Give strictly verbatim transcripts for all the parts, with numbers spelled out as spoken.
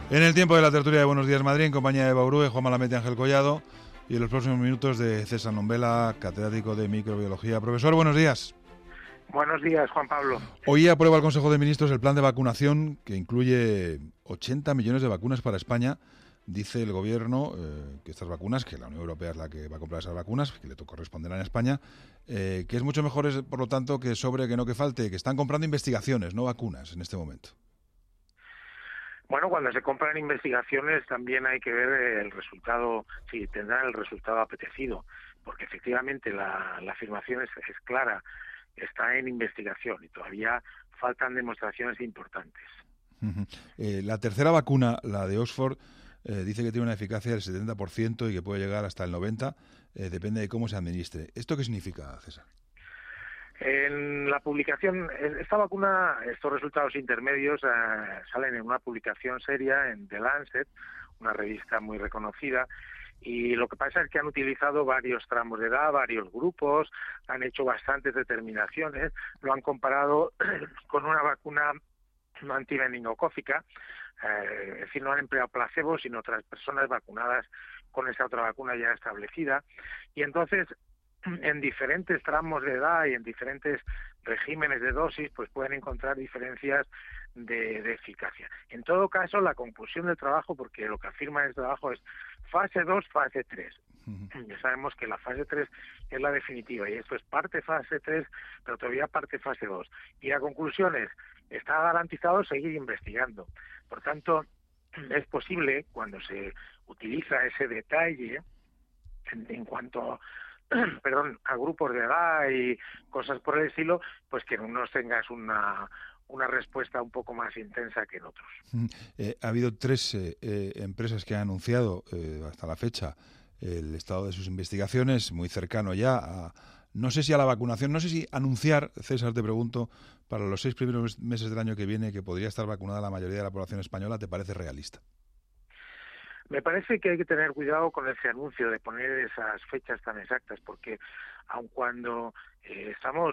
En el tiempo de la tertulia de Buenos Días Madrid, en compañía de Baurúe, Juan Malamete y Ángel Collado, y en los próximos minutos de César Nombela, catedrático de microbiología. Profesor, buenos días. Buenos días, Juan Pablo. Hoy aprueba el Consejo de Ministros el plan de vacunación que incluye ochenta millones de vacunas para España. Dice el Gobierno eh, que estas vacunas, que la Unión Europea es la que va a comprar esas vacunas, que le corresponderán a España, eh, que es mucho mejor, es, por lo tanto, que sobre, que no que falte, que están comprando investigaciones, no vacunas, en este momento. Bueno, cuando se compran investigaciones también hay que ver el resultado, si tendrán el resultado apetecido, porque efectivamente la, la afirmación es, es clara, está en investigación y todavía faltan demostraciones importantes. Uh-huh. Eh, la tercera vacuna, la de Oxford, eh, dice que tiene una eficacia del setenta por ciento y que puede llegar hasta el noventa por ciento, eh, depende de cómo se administre. ¿Esto qué significa, César? En la publicación, esta vacuna, estos resultados intermedios eh, salen en una publicación seria en The Lancet, una revista muy reconocida, y lo que pasa es que han utilizado varios tramos de edad, varios grupos, han hecho bastantes determinaciones, lo han comparado con una vacuna antimeningocócica, eh, es decir, no han empleado placebo, sino otras personas vacunadas con esa otra vacuna ya establecida, y entonces en diferentes tramos de edad y en diferentes regímenes de dosis, pues pueden encontrar diferencias de, de eficacia. En todo caso, la conclusión del trabajo, porque lo que afirma el trabajo es fase dos, fase tres. Uh-huh. Ya sabemos que la fase tres es la definitiva y esto es parte fase tres, pero todavía parte fase dos. Y la conclusión es, está garantizado seguir investigando. Por tanto, es posible, cuando se utiliza ese detalle, en, en cuanto perdón, a grupos de edad y cosas por el estilo, pues que en unos tengas una una respuesta un poco más intensa que en otros. Eh, ha habido tres eh, eh, empresas que han anunciado eh, hasta la fecha el estado de sus investigaciones, muy cercano ya a, no sé si a la vacunación, no sé si anunciar, César, te pregunto, para los seis primeros meses del año que viene que podría estar vacunada la mayoría de la población española, ¿te parece realista? Me parece que hay que tener cuidado con ese anuncio de poner esas fechas tan exactas, porque aun cuando eh, estamos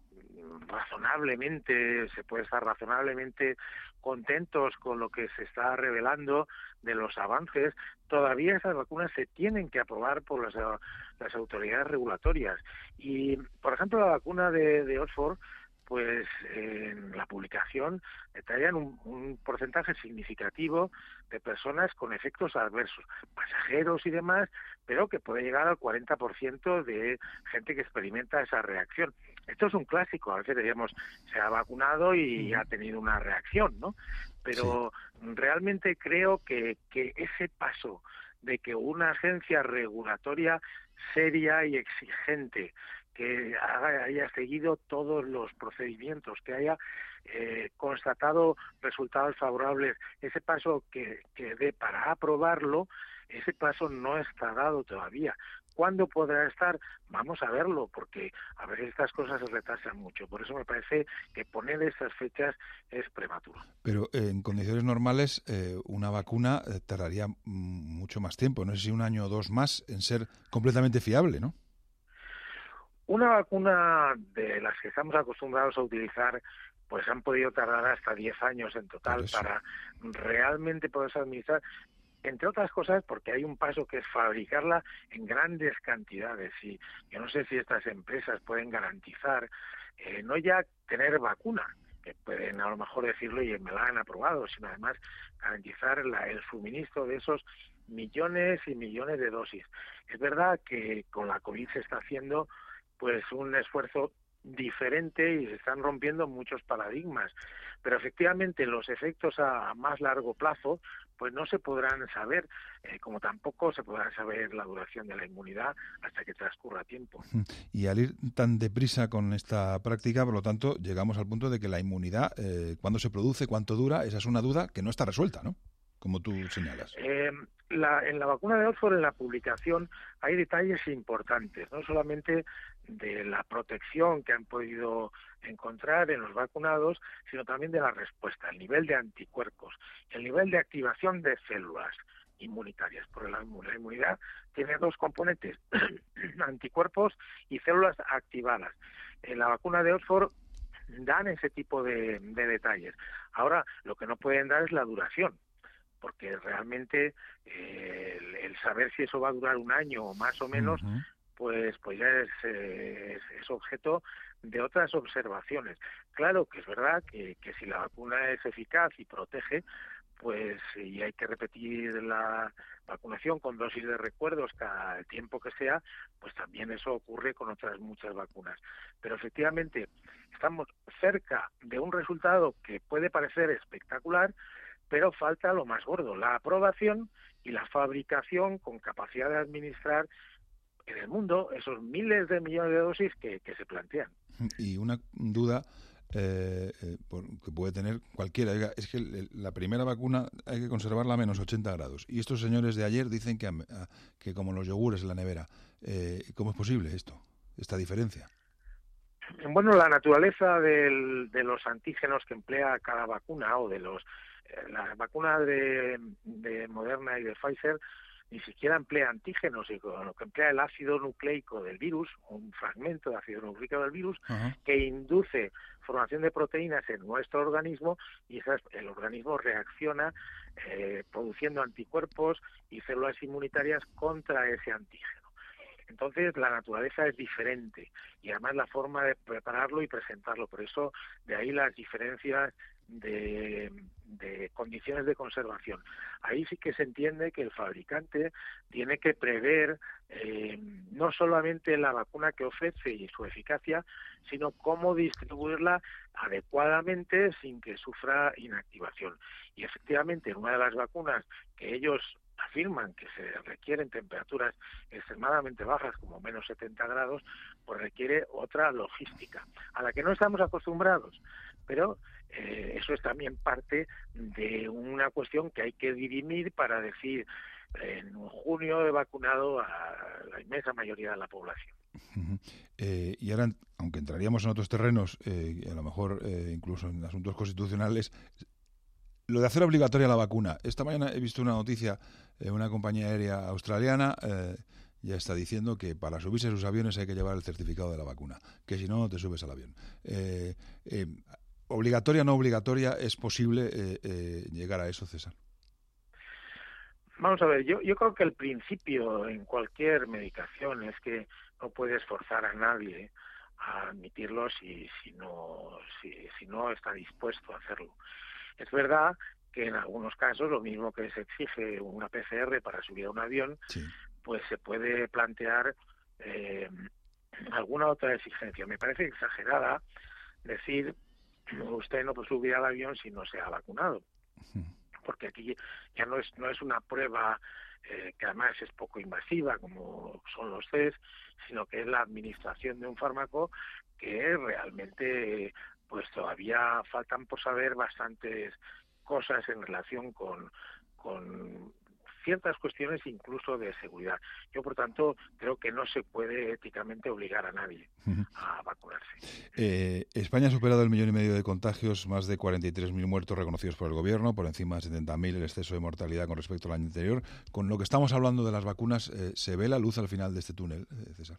razonablemente, se puede estar razonablemente contentos con lo que se está revelando de los avances, todavía esas vacunas se tienen que aprobar por las, las autoridades regulatorias. Y, por ejemplo, la vacuna de, de Oxford, pues en la publicación detallan un, un porcentaje significativo de personas con efectos adversos, pasajeros y demás, pero que puede llegar al cuarenta por ciento de gente que experimenta esa reacción. Esto es un clásico, a veces diríamos, se ha vacunado y ha tenido una reacción, ¿no? Pero sí, realmente creo que, que ese paso de que una agencia regulatoria seria y exigente que haya seguido todos los procedimientos, que haya eh, constatado resultados favorables, ese paso que, que dé para aprobarlo, ese paso no está dado todavía. ¿Cuándo podrá estar? Vamos a verlo, porque a veces estas cosas se retrasan mucho. Por eso me parece que poner estas fechas es prematuro. Pero eh, en condiciones normales eh, una vacuna eh, tardaría mucho más tiempo, no sé si un año o dos más en ser completamente fiable, ¿no? Una vacuna de las que estamos acostumbrados a utilizar, pues han podido tardar hasta diez años en total para realmente poderse administrar, entre otras cosas porque hay un paso que es fabricarla en grandes cantidades y yo no sé si estas empresas pueden garantizar eh, no ya tener vacuna, que pueden a lo mejor decirlo y me la han aprobado, sino además garantizar la, el suministro de esos millones y millones de dosis. Es verdad que con la COVID se está haciendo pues un esfuerzo diferente y se están rompiendo muchos paradigmas, pero efectivamente los efectos a más largo plazo pues no se podrán saber, eh, como tampoco se podrá saber la duración de la inmunidad hasta que transcurra tiempo. Y al ir tan deprisa con esta práctica, por lo tanto, llegamos al punto de que la inmunidad, eh, ¿cuándo se produce, cuánto dura? Esa es una duda que no está resuelta, ¿no? Como tú señalas. Eh, la, en la vacuna de Oxford, en la publicación, hay detalles importantes, no solamente de la protección que han podido encontrar en los vacunados, sino también de la respuesta, el nivel de anticuerpos, el nivel de activación de células inmunitarias, porque la, la inmunidad tiene dos componentes, anticuerpos y células activadas. En la vacuna de Oxford dan ese tipo de, de detalles. Ahora, lo que no pueden dar es la duración, porque realmente eh, el, el saber si eso va a durar un año o más o menos, Uh-huh. pues pues ya es, eh, es, es objeto de otras observaciones. Claro que es verdad que, que si la vacuna es eficaz y protege, pues y hay que repetir la vacunación con dosis de recuerdos cada tiempo que sea, pues también eso ocurre con otras muchas vacunas. Pero efectivamente estamos cerca de un resultado que puede parecer espectacular, pero falta lo más gordo, la aprobación y la fabricación con capacidad de administrar en el mundo esos miles de millones de dosis que, que se plantean. Y una duda eh, eh, por, que puede tener cualquiera, oiga, es que el, la primera vacuna hay que conservarla a menos ochenta grados. Y estos señores de ayer dicen que, a, a, que como los yogures en la nevera. Eh, ¿Cómo es posible esto, esta diferencia? Bueno, la naturaleza del, de los antígenos que emplea cada vacuna o de los eh, la vacuna de, de Moderna y de Pfizer ni siquiera emplea antígenos, y con lo que emplea el ácido nucleico del virus, un fragmento de ácido nucleico del virus, uh-huh. que induce formación de proteínas en nuestro organismo y esas, el organismo reacciona eh, produciendo anticuerpos y células inmunitarias contra ese antígeno. Entonces la naturaleza es diferente y además la forma de prepararlo y presentarlo. Por eso de ahí las diferencias de, de condiciones de conservación. Ahí sí que se entiende que el fabricante tiene que prever eh, no solamente la vacuna que ofrece y su eficacia, sino cómo distribuirla adecuadamente sin que sufra inactivación. Y efectivamente en una de las vacunas que ellos afirman que se requieren temperaturas extremadamente bajas, como menos setenta grados, pues requiere otra logística, a la que no estamos acostumbrados. Pero eh, eso es también parte de una cuestión que hay que dirimir para decir, en junio he vacunado a la inmensa mayoría de la población. Uh-huh. Eh, y ahora, aunque entraríamos en otros terrenos, eh, a lo mejor eh, incluso en asuntos constitucionales, lo de hacer obligatoria la vacuna. Esta mañana he visto una noticia, eh, una compañía aérea australiana eh, ya está diciendo que para subirse a sus aviones hay que llevar el certificado de la vacuna, que si no, no te subes al avión. Eh, eh, ¿Obligatoria o no obligatoria es posible eh, eh, llegar a eso, César? Vamos a ver, yo, yo creo que el principio en cualquier medicación es que no puedes forzar a nadie a admitirlo si, si, no, si, si no está dispuesto a hacerlo. Es verdad que en algunos casos, lo mismo que se exige una P C R para subir a un avión, sí. pues se puede plantear eh, alguna otra exigencia. Me parece exagerada decir usted no puede subir al avión si no se ha vacunado, porque aquí ya no es no es una prueba eh, que además es poco invasiva como son los test, sino que es la administración de un fármaco que realmente pues todavía faltan por saber bastantes cosas en relación con, con ciertas cuestiones incluso de seguridad. Yo, por tanto, creo que no se puede éticamente obligar a nadie uh-huh. a vacunarse. Eh, España ha superado el millón y medio de contagios, más de cuarenta y tres mil muertos reconocidos por el Gobierno, por encima de setenta mil el exceso de mortalidad con respecto al año anterior. Con lo que estamos hablando de las vacunas, eh, ¿se ve la luz al final de este túnel, eh, César?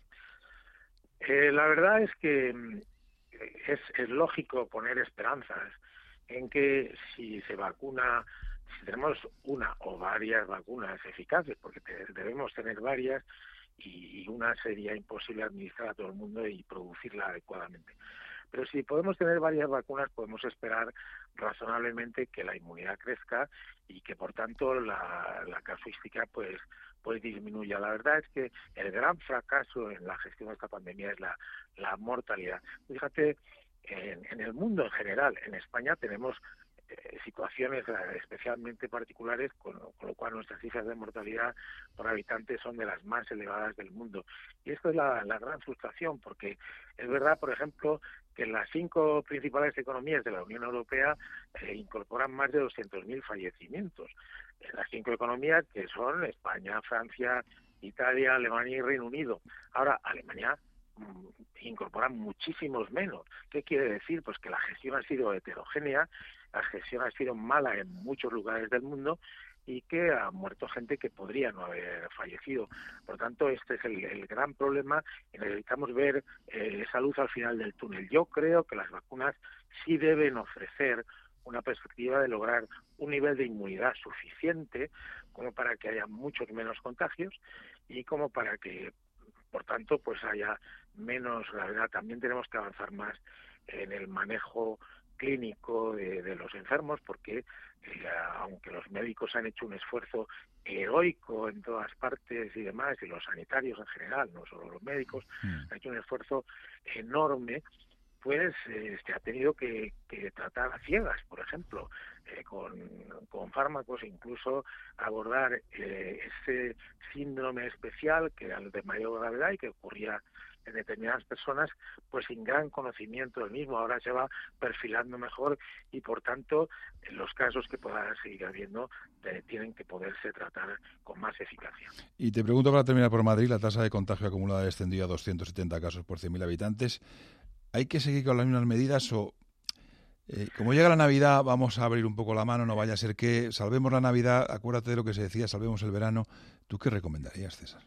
Eh, la verdad es que es, es lógico poner esperanzas en que si se vacuna, si tenemos una o varias vacunas eficaces, porque te, debemos tener varias, y, y una sería imposible administrar a todo el mundo y producirla adecuadamente. Pero si podemos tener varias vacunas, podemos esperar razonablemente que la inmunidad crezca y que, por tanto, la, la casuística pues, pues disminuya. La verdad es que el gran fracaso en la gestión de esta pandemia es la, la mortalidad. Fíjate, en, en el mundo en general, en España tenemos eh, situaciones especialmente particulares, con, con lo cual nuestras cifras de mortalidad por habitante son de las más elevadas del mundo. Y esto es la, la gran frustración, porque es verdad, por ejemplo, que las cinco principales economías de la Unión Europea eh, incorporan más de doscientos mil fallecimientos. En las cinco economías que son España, Francia, Italia, Alemania y Reino Unido. Ahora, Alemania mmm, incorpora muchísimos menos. ¿Qué quiere decir? Pues que la gestión ha sido heterogénea, la gestión ha sido mala en muchos lugares del mundo y que ha muerto gente que podría no haber fallecido. Por tanto, este es el, el gran problema y necesitamos ver eh, esa luz al final del túnel. Yo creo que las vacunas sí deben ofrecer una perspectiva de lograr un nivel de inmunidad suficiente como para que haya muchos menos contagios y como para que, por tanto, pues haya menos gravedad. También tenemos que avanzar más en el manejo clínico de, de los enfermos, porque eh, aunque los médicos han hecho un esfuerzo heroico en todas partes y demás, y los sanitarios en general, no solo los médicos, mm. han hecho un esfuerzo enorme, pues eh, se ha tenido que, que tratar a ciegas, por ejemplo, eh, con, con fármacos, incluso abordar eh, ese síndrome especial que era el de mayor gravedad y que ocurría en determinadas personas, pues sin gran conocimiento del mismo. Ahora se va perfilando mejor y, por tanto, los casos que pueda seguir habiendo eh, tienen que poderse tratar con más eficacia. Y te pregunto, para terminar, por Madrid, la tasa de contagio acumulada ha descendido a doscientos setenta casos por cien mil habitantes. ¿Hay que seguir con las mismas medidas o, eh, como llega la Navidad, vamos a abrir un poco la mano, no vaya a ser que salvemos la Navidad, acuérdate de lo que se decía, salvemos el verano? ¿Tú qué recomendarías, César?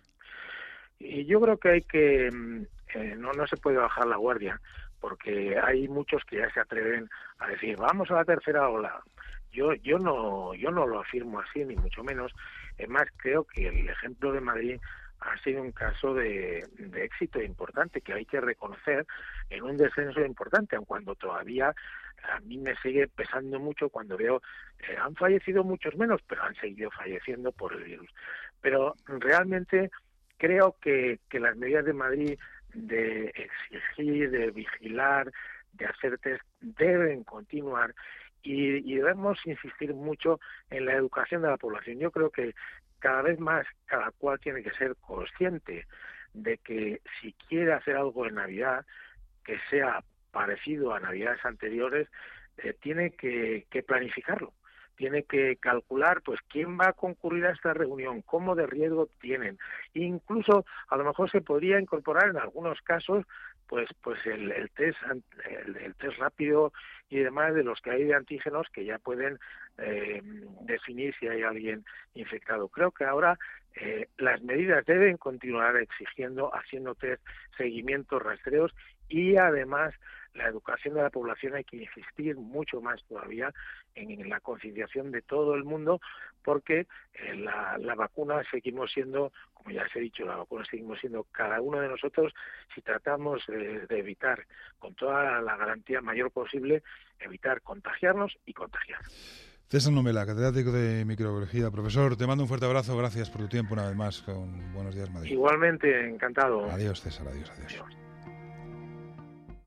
Y yo creo que hay que, eh, no, no se puede bajar la guardia, porque hay muchos que ya se atreven a decir, vamos a la tercera ola. Yo, yo no, yo no lo afirmo así, ni mucho menos. Es más, creo que el ejemplo de Madrid ha sido un caso de, de éxito importante que hay que reconocer en un descenso importante, aun cuando todavía a mí me sigue pesando mucho cuando veo eh, han fallecido muchos menos, pero han seguido falleciendo por el virus. Pero realmente creo que, que las medidas de Madrid de exigir, de vigilar, de hacer test deben continuar y, y debemos insistir mucho en la educación de la población. Yo creo que cada vez más cada cual tiene que ser consciente de que si quiere hacer algo en Navidad que sea parecido a Navidades anteriores, eh, tiene que, que planificarlo. Tiene que calcular pues quién va a concurrir a esta reunión, cómo de riesgo tienen. Incluso a lo mejor se podría incorporar en algunos casos pues pues el, el test el, el test rápido y demás de los que hay de antígenos que ya pueden eh, definir si hay alguien infectado. Creo que ahora eh, las medidas deben continuar exigiendo, haciendo test, seguimientos, rastreos y además la educación de la población hay que insistir mucho más todavía en, en la concienciación de todo el mundo, porque eh, la, la vacuna seguimos siendo, como ya os he dicho, la vacuna seguimos siendo cada uno de nosotros si tratamos eh, de evitar, con toda la garantía mayor posible, evitar contagiarnos y contagiar. César Nomela, catedrático de microbiología. Profesor, te mando un fuerte abrazo, gracias por tu tiempo una vez más con Buenos Días Madrid. Igualmente, encantado. Adiós, César, adiós, adiós. adiós.